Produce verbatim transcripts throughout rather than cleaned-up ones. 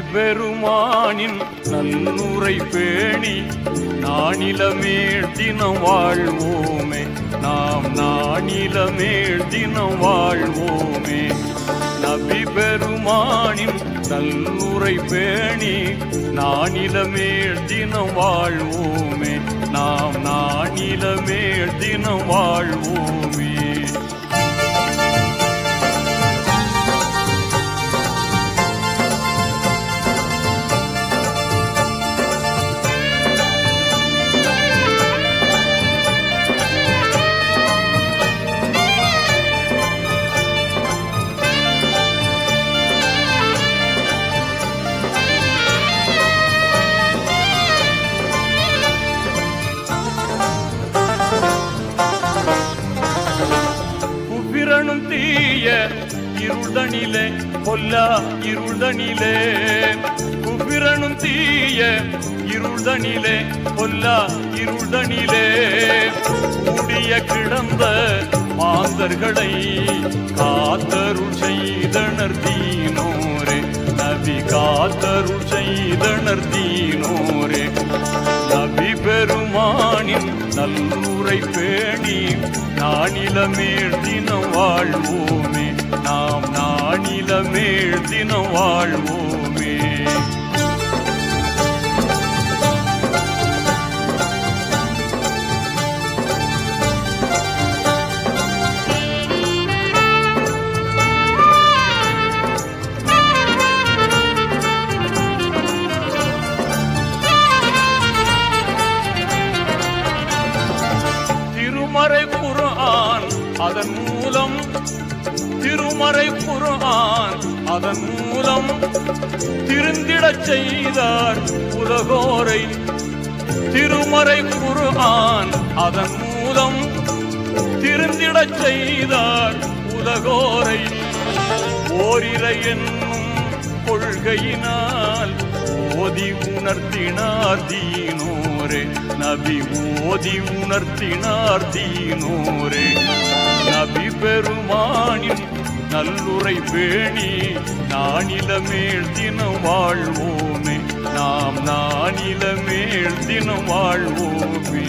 பெருமானின் நல்லுரை பேணி நானிலமேல் தினம் வாழ்வோமே நாம் நானிலமேல் தினம் வாழ்வோமே. நபி பெருமானின் நல்லுரை பேணி நானிலமேல் தினம் வாழ்வோமே நாம் நானிலமேல் தினம் வாழ்வோமே. தீய இருள்தனிலே பொல்லா இருள்தனிலே குபிரனும் தீய இருள்தனிலே பொல்லா இருள்தனிலே கூடிய கிடந்த மாந்தர்களை காத்தருள் செய்தனர் தீனோரே நபி காத்தருள் செய்தனர் தீனோரே. நபி பெருமானின் நல்லுரை பேணி நானிலமேல் தினம் வாழ்வோமே நாம் நானிலமேல் தினம் வாழ்வோமே. திருமறை குர்ஆன் அதன் மூலம் திருமறை குர்ஆன் அதன் மூலம் திருந்திடச் செய்தார் உலகோரை. திருமறை குர்ஆன் அதன் மூலம் திருந்திடச் செய்தார் உலகோரை. ஓரிரை என்னும் கொள்கையினால் ஓதி உணர்த்தினார் தீனோரே நபி ஓதி உணர்த்தினார் தீனோரே. நபி பெருமானின் நல்லுரை பேணி நானிலமேல் தினம் வாழ்வோமே நாம் நானிலமேல் தினம் வாழ்வோமே.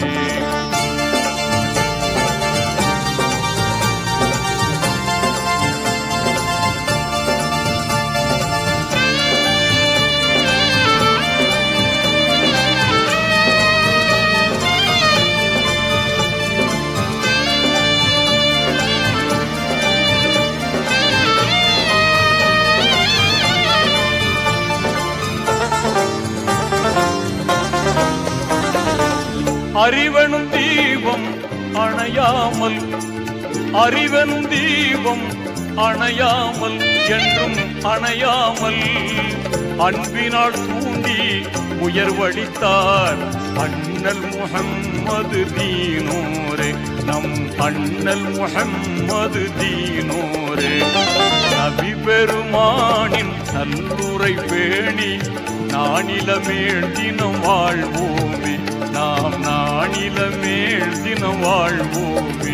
அறிவனும் தீபம் அணையாமல் அறிவனும் தீபம் அணையாமல் என்றும் அணையாமல் அன்பினால் தூண்டி உயர்வடித்தார் அண்ணல் முஹம்மது தீனோரே நம் அண்ணல் முஹம்மது தீனோரே. நபி பெருமானின் நல்லுரை பேணி நானிலமேல் தினம் வாழ்வோமே நாம் நானிலமேல் தினம் வாழ்வோமே.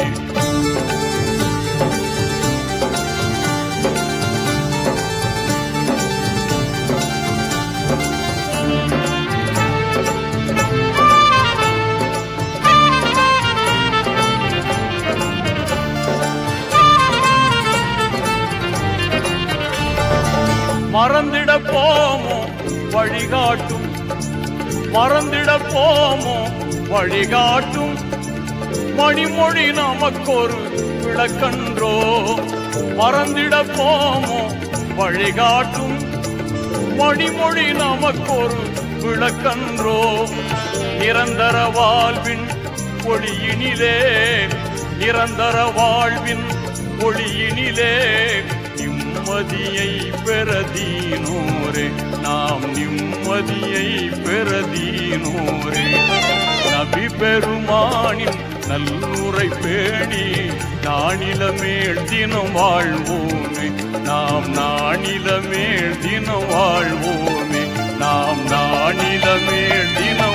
மறந்திட போமோ வழிகாட்டும் மறந்திட போமோ வழிகாட்டும் மணிமொழி நமக்கொரு விளக்கன்றோ. மறந்திட போமோ வழிகாட்டும் மணிமொழி நமக்கொரு விளக்கன்றோ. நிரந்தர வாழ்வின் ஒளியினிலே நிரந்தர வாழ்வின் ஒளியினிலே நிம்மதியை பெறதீனோரே நாம் நிம்மதியை பெறதீனோரே. நபி பெருமானின் நல்லுரை பேணி நானிலமேல் தினம் வாழ்வோமே நாம் நானிலமேல் தினம் வாழ்வோமே நாம் நானிலமேல் தினம்